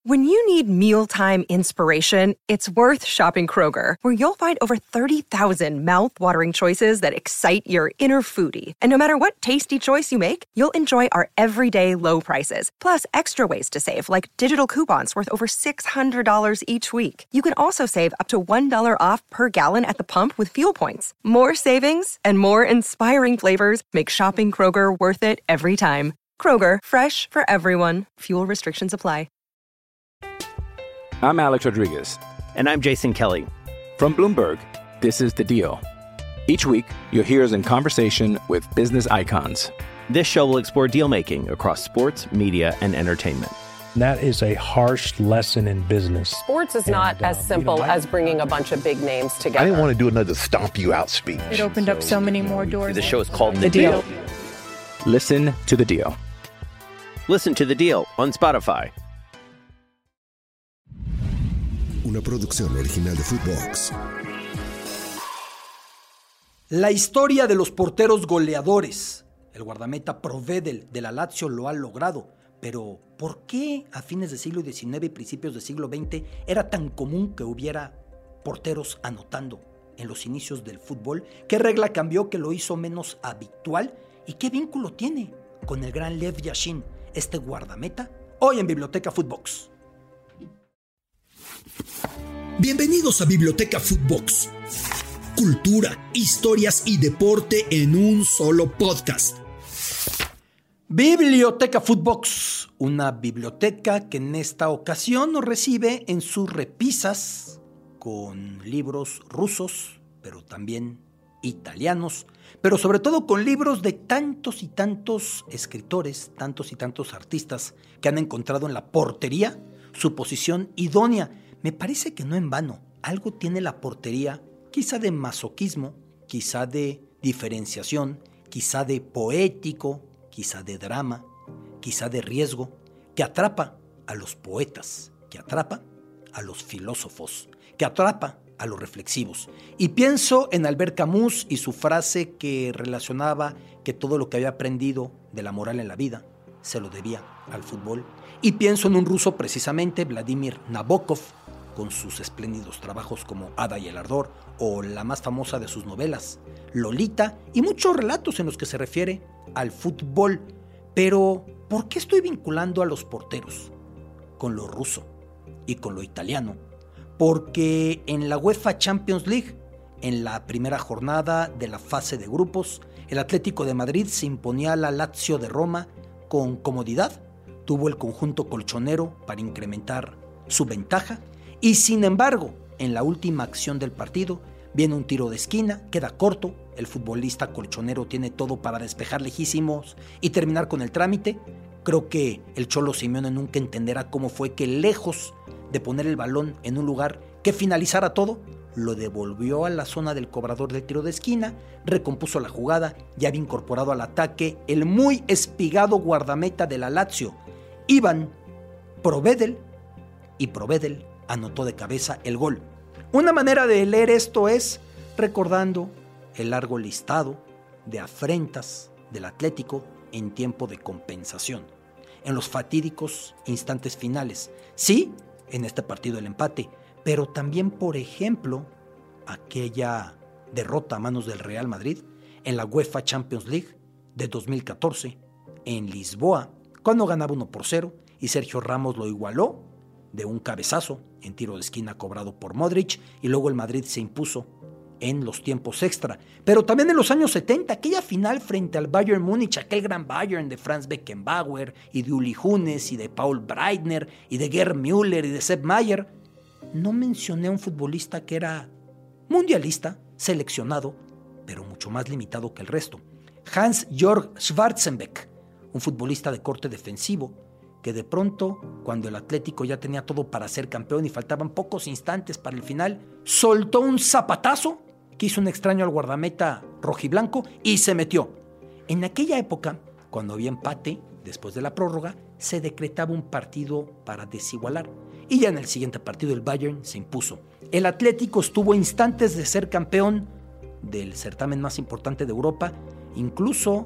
When you need mealtime inspiration, it's worth shopping Kroger, where you'll find over 30,000 mouth-watering choices that excite your inner foodie. And no matter what tasty choice you make, you'll enjoy our everyday low prices, plus extra ways to save, like digital coupons worth over $600 each week. You can also save up to $1 off per gallon at the pump with fuel points. More savings and more inspiring flavors make shopping Kroger worth it every time. Kroger, fresh for everyone. Fuel restrictions apply. I'm Alex Rodriguez. And I'm Jason Kelly. From Bloomberg, this is The Deal. Each week, you'll hear us in conversation with business icons. This show will explore deal-making across sports, media, and entertainment. That is a harsh lesson in business. Sports is not as simple as bringing a bunch of big names together. I didn't want to do another stomp you out speech. It opened up so many more doors. The show is called The Deal. Listen to The Deal. Listen to The Deal on Spotify. Una producción original de Footbox. La historia de los porteros goleadores. El guardameta Provedel de la Lazio lo ha logrado. Pero, ¿por qué a fines del siglo XIX y principios del siglo XX era tan común que hubiera porteros anotando en los inicios del fútbol? ¿Qué regla cambió que lo hizo menos habitual? ¿Y qué vínculo tiene con el gran Lev Yashin, este guardameta? Hoy en Biblioteca Footbox. Bienvenidos a Biblioteca Footbox. Cultura, historias y deporte en un solo podcast. Biblioteca Footbox, una biblioteca que en esta ocasión nos recibe en sus repisas con libros rusos, pero también italianos, pero sobre todo con libros de tantos y tantos escritores, tantos y tantos artistas que han encontrado en la portería su posición idónea. Me parece que no en vano, algo tiene la portería, quizá de masoquismo, quizá de diferenciación, quizá de poético, quizá de drama, quizá de riesgo, que atrapa a los poetas, que atrapa a los filósofos, que atrapa a los reflexivos. Y pienso en Albert Camus y su frase que relacionaba que todo lo que había aprendido de la moral en la vida se lo debía al fútbol. Y pienso en un ruso precisamente, Vladimir Nabokov, con sus espléndidos trabajos como Ada y el Ardor, o la más famosa de sus novelas, Lolita, y muchos relatos en los que se refiere al fútbol. Pero, ¿por qué estoy vinculando a los porteros con lo ruso y con lo italiano? Porque en la UEFA Champions League, en la primera jornada de la fase de grupos, el Atlético de Madrid se imponía a la Lazio de Roma con comodidad. Tuvo el conjunto colchonero para incrementar su ventaja. Y sin embargo, en la última acción del partido, viene un tiro de esquina, queda corto, el futbolista colchonero tiene todo para despejar lejísimos y terminar con el trámite. Creo que el Cholo Simeone nunca entenderá cómo fue que, lejos de poner el balón en un lugar que finalizara todo, lo devolvió a la zona del cobrador del tiro de esquina, recompuso la jugada y había incorporado al ataque el muy espigado guardameta de la Lazio, Ivan Provedel, y Provedel anotó de cabeza el gol. Una manera de leer esto es recordando el largo listado de afrentas del Atlético en tiempo de compensación, en los fatídicos instantes finales. Sí, en este partido el empate, pero también, por ejemplo, aquella derrota a manos del Real Madrid en la UEFA Champions League de 2014 en Lisboa, cuando ganaba 1-0 y Sergio Ramos lo igualó de un cabezazo en tiro de esquina cobrado por Modric, y luego el Madrid se impuso en los tiempos extra. Pero también en los años 70, aquella final frente al Bayern Múnich, aquel gran Bayern de Franz Beckenbauer y de Uli Hoeneß y de Paul Breitner y de Gerd Müller y de Sepp Maier. No mencioné a un futbolista que era mundialista, seleccionado, pero mucho más limitado que el resto. Hans-Jörg Schwarzenbeck, un futbolista de corte defensivo, que de pronto, cuando el Atlético ya tenía todo para ser campeón y faltaban pocos instantes para el final, soltó un zapatazo que hizo un extraño al guardameta rojiblanco y se metió. En aquella época, cuando había empate, después de la prórroga, se decretaba un partido para desigualar. Y ya en el siguiente partido el Bayern se impuso. El Atlético estuvo a instantes de ser campeón del certamen más importante de Europa, incluso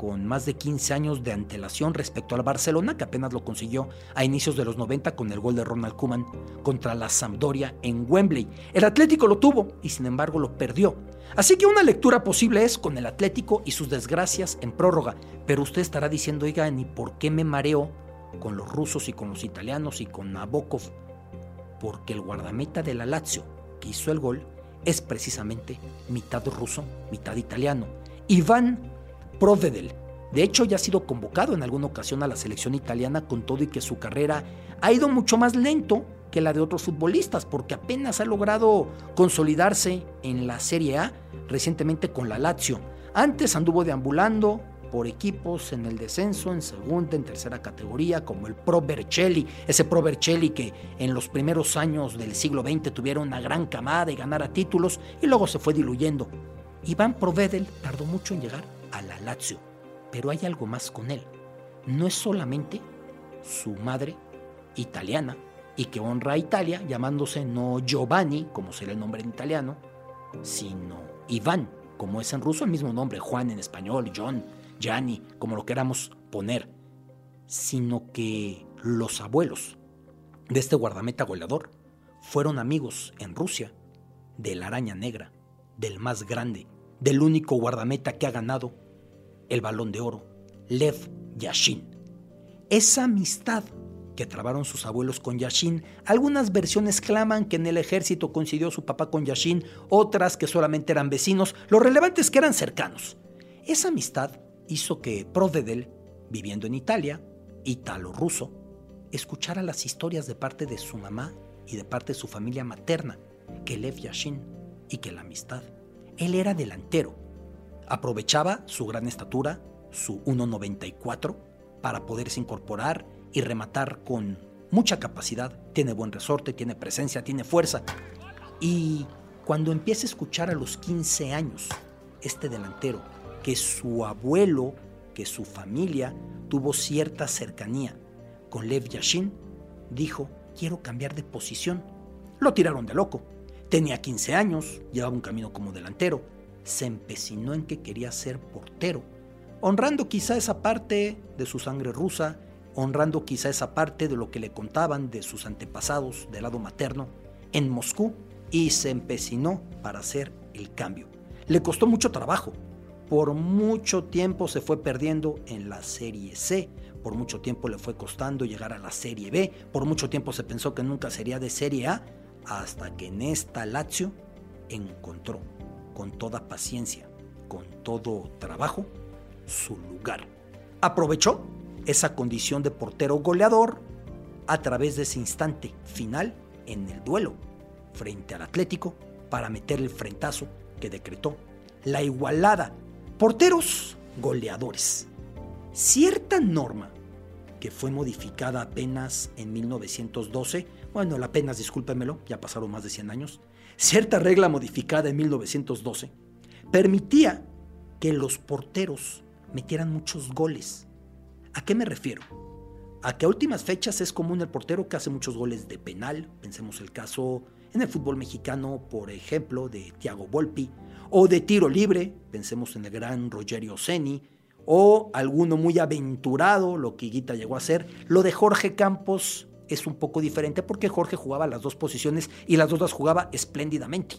con más de 15 años de antelación respecto al Barcelona, que apenas lo consiguió a inicios de los 90 con el gol de Ronald Koeman contra la Sampdoria en Wembley. El Atlético lo tuvo y sin embargo lo perdió. Así que una lectura posible es con el Atlético y sus desgracias en prórroga. Pero usted estará diciendo, oigan, ¿y por qué me mareo con los rusos y con los italianos y con Nabokov? Porque el guardameta de la Lazio que hizo el gol es precisamente mitad ruso, mitad italiano. Ivan Provedel. De hecho, ya ha sido convocado en alguna ocasión a la selección italiana, con todo y que su carrera ha ido mucho más lento que la de otros futbolistas, porque apenas ha logrado consolidarse en la Serie A recientemente con la Lazio. Antes anduvo deambulando por equipos en el descenso, en segunda, en tercera categoría, como el Pro Vercelli, ese Pro Vercelli que en los primeros años del siglo XX tuvieron una gran camada y ganara títulos y luego se fue diluyendo. Iván Provedel tardó mucho en llegar a la Lazio, pero hay algo más con él. No es solamente su madre italiana y que honra a Italia, llamándose no Giovanni, como será el nombre en italiano, sino Iván, como es en ruso el mismo nombre, Juan en español, John, Gianni, como lo queramos poner, sino que los abuelos de este guardameta goleador fueron amigos en Rusia de la araña negra, del más grande, del único guardameta que ha ganado el Balón de Oro, Lev Yashin. Esa amistad que trabaron sus abuelos con Yashin, algunas versiones claman que en el ejército coincidió su papá con Yashin, otras que solamente eran vecinos, lo relevante es que eran cercanos. Esa amistad hizo que Provedel, viviendo en Italia, ítalo-ruso, escuchara las historias de parte de su mamá y de parte de su familia materna, que Lev Yashin, y que la amistad. Él era delantero, aprovechaba su gran estatura, su 1.94, para poderse incorporar y rematar con mucha capacidad. Tiene buen resorte, tiene presencia, tiene fuerza. Y cuando empieza a escuchar a los 15 años, este delantero, que su abuelo, que su familia tuvo cierta cercanía con Lev Yashin, dijo, quiero cambiar de posición. Lo tiraron de loco. Tenía 15 años, llevaba un camino como delantero. Se empecinó en que quería ser portero, honrando quizá esa parte de su sangre rusa, honrando quizá esa parte de lo que le contaban de sus antepasados del lado materno en Moscú, y se empecinó para hacer el cambio. Le costó mucho trabajo. Por mucho tiempo se fue perdiendo en la Serie C, por mucho tiempo le fue costando llegar a la Serie B, por mucho tiempo se pensó que nunca sería de Serie A, hasta que en esta Lazio encontró, con toda paciencia, con todo trabajo, su lugar. Aprovechó esa condición de portero goleador a través de ese instante final en el duelo frente al Atlético para meter el frentazo que decretó la igualada. Porteros goleadores. Cierta norma que fue modificada apenas en 1912, bueno, apenas, discúlpemelo, ya pasaron más de 100 años, cierta regla modificada en 1912 permitía que los porteros metieran muchos goles. ¿A qué me refiero? A que a últimas fechas es común el portero que hace muchos goles de penal. Pensemos el caso en el fútbol mexicano, por ejemplo, de Thiago Volpi, o de tiro libre, pensemos en el gran Rogerio Ceni, o alguno muy aventurado, lo que Higuita llegó a hacer. Lo de Jorge Campos es un poco diferente porque Jorge jugaba las dos posiciones y las dos las jugaba espléndidamente.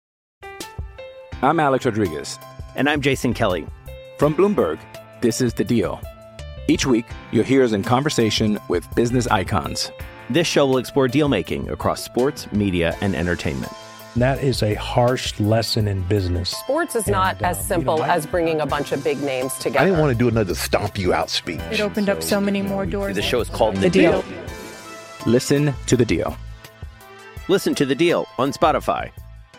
I'm Alex Rodriguez. And I'm Jason Kelly. From Bloomberg, this is The Deal. Each week, you'll hear us in conversation with business icons. This show will explore deal-making across sports, media, and entertainment. That is a harsh lesson in business. Sports is not as simple as bringing a bunch of big names together. I didn't want to do another stomp you out speech. It opened up so many more doors. The show is called The Deal. Listen to The Deal. Listen to The Deal on Spotify.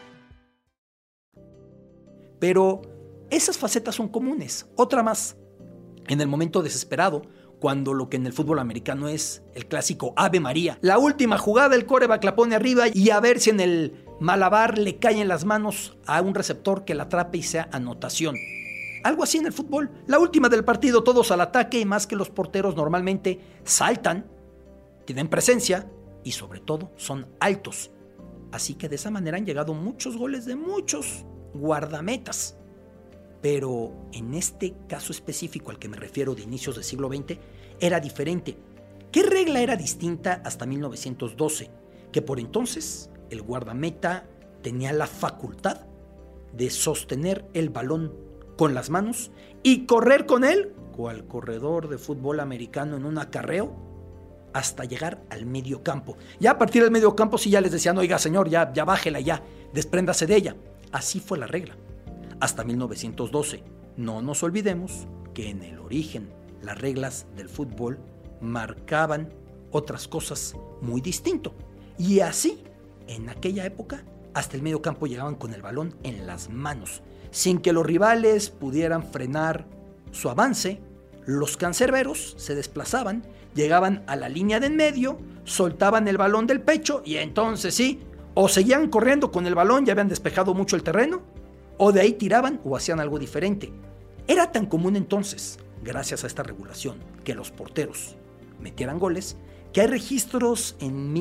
Pero esas facetas son comunes. Otra más. En el momento desesperado, cuando lo que en el fútbol americano es el clásico Ave María. La última jugada, el quarterback la pone arriba y a ver si en el malabar le cae en las manos a un receptor que la atrape y sea anotación. Algo así en el fútbol. La última del partido, todos al ataque, y más que los porteros normalmente saltan, tienen presencia y sobre todo son altos. Así que de esa manera han llegado muchos goles de muchos guardametas. Pero en este caso específico al que me refiero de inicios del siglo XX, era diferente. ¿Qué regla era distinta hasta 1912? Que por entonces el guardameta tenía la facultad de sostener el balón con las manos y correr con él, cual corredor de fútbol americano en un acarreo, hasta llegar al medio campo. Ya a partir del medio campo sí ya les decían, oiga señor, ya bájela, ya, despréndase de ella. Así fue la regla. Hasta 1912. No nos olvidemos que en el origen las reglas del fútbol marcaban otras cosas muy distinto. Y así, en aquella época, hasta el medio campo llegaban con el balón en las manos, sin que los rivales pudieran frenar su avance. Los cancerberos se desplazaban, llegaban a la línea de en medio, soltaban el balón del pecho y entonces sí, o seguían corriendo con el balón, ya habían despejado mucho el terreno, o de ahí tiraban o hacían algo diferente. Era tan común entonces, gracias a esta regulación, que los porteros metieran goles, que hay registros en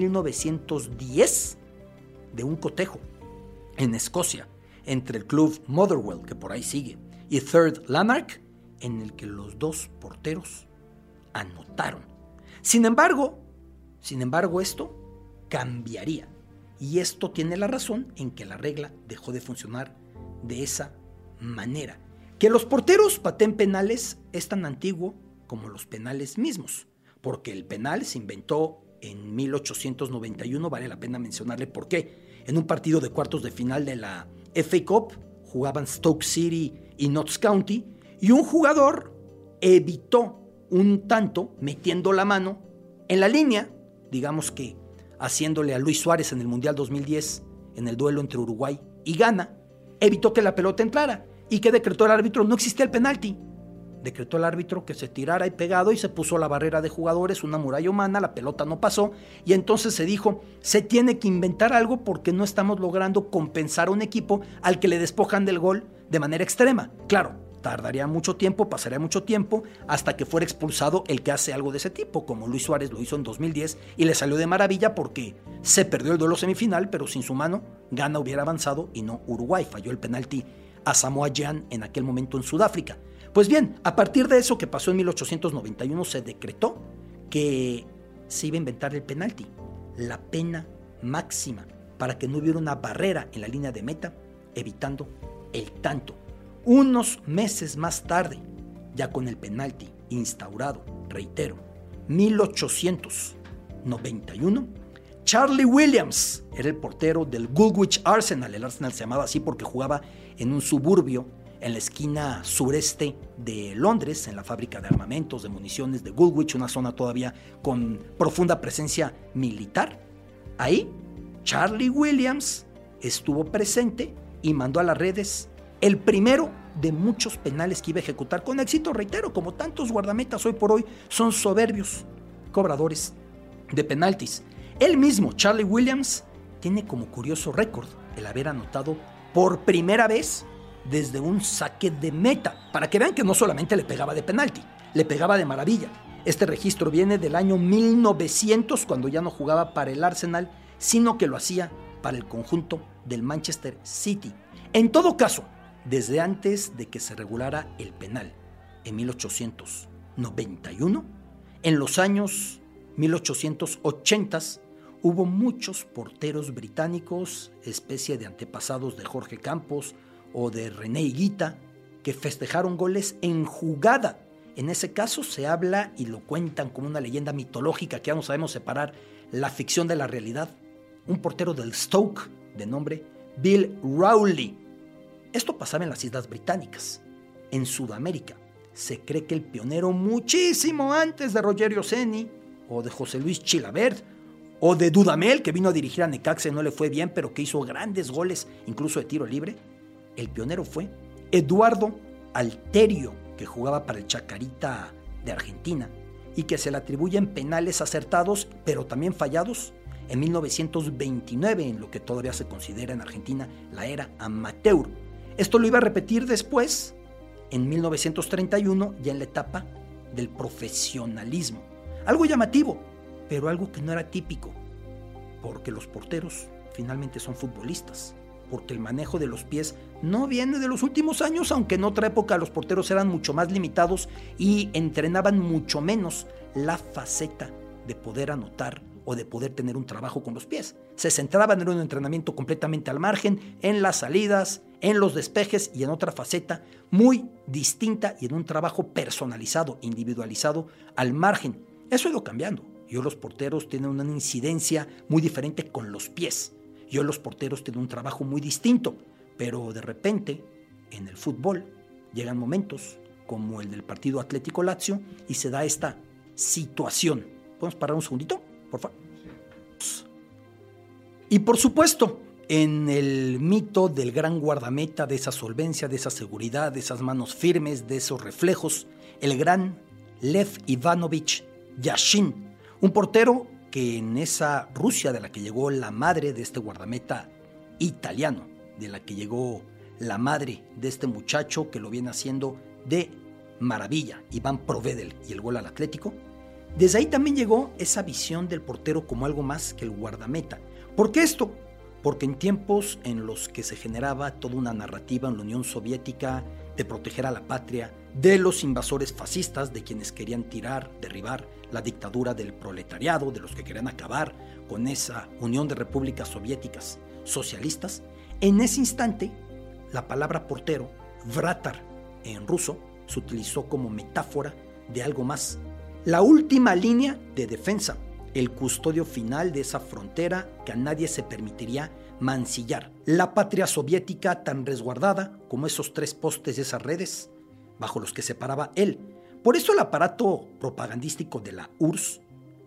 1910 de un cotejo en Escocia entre el club Motherwell, que por ahí sigue, y Third Lanark, en el que los dos porteros anotaron. Sin embargo, esto cambiaría. Y esto tiene la razón en que la regla dejó de funcionar de esa manera. Que los porteros pateen penales es tan antiguo como los penales mismos, porque el penal se inventó en 1891, vale la pena mencionarle por qué. En un partido de cuartos de final de la FA Cup jugaban Stoke City y Notts County, y un jugador evitó un tanto metiendo la mano en la línea, digamos que haciéndole a Luis Suárez en el Mundial 2010, en el duelo entre Uruguay y Ghana, evitó que la pelota entrara. ¿Y qué decretó el árbitro? No existía el penalti. Decretó el árbitro que se tirara y pegado y se puso la barrera de jugadores, una muralla humana, la pelota no pasó y entonces se dijo, se tiene que inventar algo porque no estamos logrando compensar a un equipo al que le despojan del gol de manera extrema. Claro, tardaría mucho tiempo, pasaría mucho tiempo hasta que fuera expulsado el que hace algo de ese tipo, como Luis Suárez lo hizo en 2010 y le salió de maravilla porque se perdió el duelo semifinal, pero sin su mano Ghana hubiera avanzado y no Uruguay, falló el penalti a Samoa Gyan en aquel momento en Sudáfrica. Pues bien, a partir de eso que pasó en 1891 se decretó que se iba a inventar el penalti, la pena máxima para que no hubiera una barrera en la línea de meta, evitando el tanto. Unos meses más tarde, ya con el penalti instaurado, reitero, 1891, Charlie Williams era el portero del Woolwich Arsenal. El Arsenal se llamaba así porque jugaba en un suburbio en la esquina sureste de Londres, en la fábrica de armamentos, de municiones de Woolwich, una zona todavía con profunda presencia militar. Ahí, Charlie Williams estuvo presente y mandó a las redes el primero de muchos penales que iba a ejecutar con éxito. Reitero, como tantos guardametas hoy por hoy son soberbios cobradores de penaltis. Él mismo, Charlie Williams, tiene como curioso récord el haber anotado por primera vez desde un saque de meta, para que vean que no solamente le pegaba de penalti, le pegaba de maravilla. Este registro viene del año 1900, cuando ya no jugaba para el Arsenal, sino que lo hacía para el conjunto del Manchester City. En todo caso, desde antes de que se regulara el penal, en 1891, en los años 1880, hubo muchos porteros británicos, especie de antepasados de Jorge Campos o de René Higuita, que festejaron goles en jugada. En ese caso se habla y lo cuentan como una leyenda mitológica que ya no sabemos separar la ficción de la realidad. Un portero del Stoke de nombre Bill Rowley. Esto pasaba en las Islas Británicas. En Sudamérica se cree que el pionero muchísimo antes de Rogerio Ceni o de José Luis Chilavert o de Dudamel, que vino a dirigir a Necaxa y no le fue bien, pero que hizo grandes goles, incluso de tiro libre. El pionero fue Eduardo Alterio, que jugaba para el Chacarita de Argentina y que se le atribuyen penales acertados, pero también fallados, en 1929, en lo que todavía se considera en Argentina la era amateur. Esto lo iba a repetir después, en 1931, ya en la etapa del profesionalismo. Algo llamativo, pero algo que no era típico, porque los porteros finalmente son futbolistas porque el manejo de los pies no viene de los últimos años, aunque en otra época los porteros eran mucho más limitados y entrenaban mucho menos la faceta de poder anotar o de poder tener un trabajo con los pies. Se centraban en un entrenamiento completamente al margen, en las salidas, en los despejes y en otra faceta muy distinta y en un trabajo personalizado, individualizado al margen. Eso ha ido cambiando. Y hoy los porteros tienen una incidencia muy diferente con los pies. Y hoy los porteros tienen un trabajo muy distinto. Pero de repente, en el fútbol, llegan momentos como el del partido Atlético Lazio y se da esta situación. ¿Podemos parar un segundito, por favor? Y por supuesto, en el mito del gran guardameta, de esa solvencia, de esa seguridad, de esas manos firmes, de esos reflejos, el gran Lev Ivanovich Yashin, un portero que en esa Rusia de la que llegó la madre de este guardameta italiano, de la que llegó la madre de este muchacho que lo viene haciendo de maravilla, Iván Provedel, y el gol al Atlético. Desde ahí también llegó esa visión del portero como algo más que el guardameta. ¿Por qué esto? Porque en tiempos en los que se generaba toda una narrativa en la Unión Soviética de proteger a la patria de los invasores fascistas, de quienes querían derribar la dictadura del proletariado, de los que querían acabar con esa Unión de Repúblicas Soviéticas socialistas, en ese instante la palabra portero, vratar en ruso, se utilizó como metáfora de algo más. La última línea de defensa, el custodio final de esa frontera que a nadie se permitiría mancillar. La patria soviética tan resguardada como esos 3 postes de esas redes bajo los que se paraba él. Por eso el aparato propagandístico de la URSS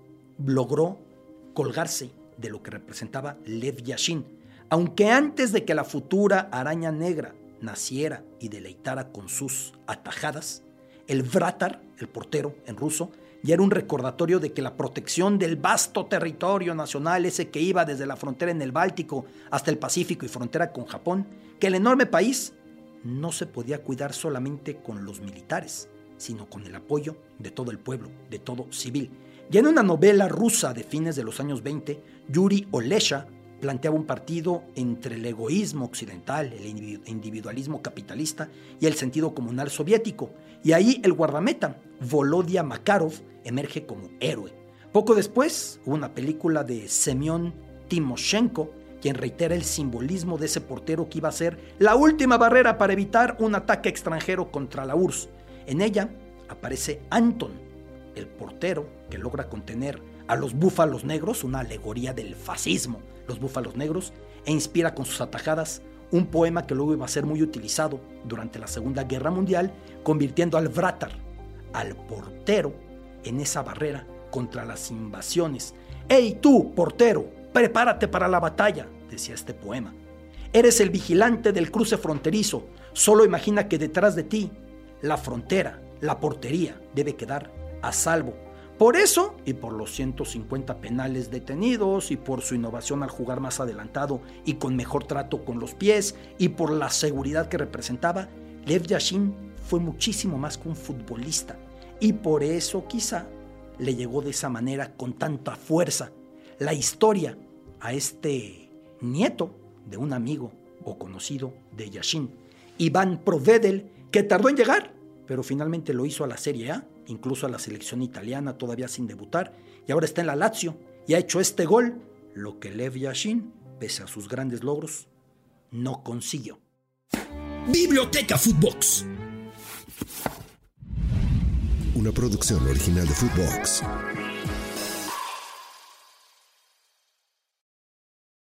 logró colgarse de lo que representaba Lev Yashin, aunque antes de que la futura araña negra naciera y deleitara con sus atajadas, el vratar, el portero en ruso, ya era un recordatorio de que la protección del vasto territorio nacional, ese que iba desde la frontera en el Báltico hasta el Pacífico y frontera con Japón, que el enorme país no se podía cuidar solamente con los militares, sino con el apoyo de todo el pueblo, de todo civil. Ya en una novela rusa de fines de los años 20, Yuri Olesha planteaba un partido entre el egoísmo occidental, el individualismo capitalista y el sentido comunal soviético. Y ahí el guardameta, Volodya Makarov, emerge como héroe. Poco después hubo una película de Semyon Timoshenko, quien reitera el simbolismo de ese portero que iba a ser la última barrera para evitar un ataque extranjero contra la URSS. En ella aparece Anton, el portero que logra contener a los búfalos negros, una alegoría del fascismo, los búfalos negros, e inspira con sus atajadas un poema que luego iba a ser muy utilizado durante la Segunda Guerra Mundial, convirtiendo al vratar, al portero, en esa barrera contra las invasiones. ¡Ey tú, portero, prepárate para la batalla!, decía este poema. Eres el vigilante del cruce fronterizo, solo imagina que detrás de ti la frontera, la portería, debe quedar a salvo. Por eso, y por los 150 penales detenidos, y por su innovación al jugar más adelantado y con mejor trato con los pies, y por la seguridad que representaba, Lev Yashin fue muchísimo más que un futbolista. Y por eso quizá le llegó de esa manera con tanta fuerza la historia a este nieto de un amigo o conocido de Yashin, Iván Provedel, que tardó en llegar, pero finalmente lo hizo a la Serie A, incluso a la selección italiana todavía sin debutar, y ahora está en la Lazio y ha hecho este gol, lo que Lev Yashin, pese a sus grandes logros, no consiguió. Biblioteca Footbox, una producción original de Footbox.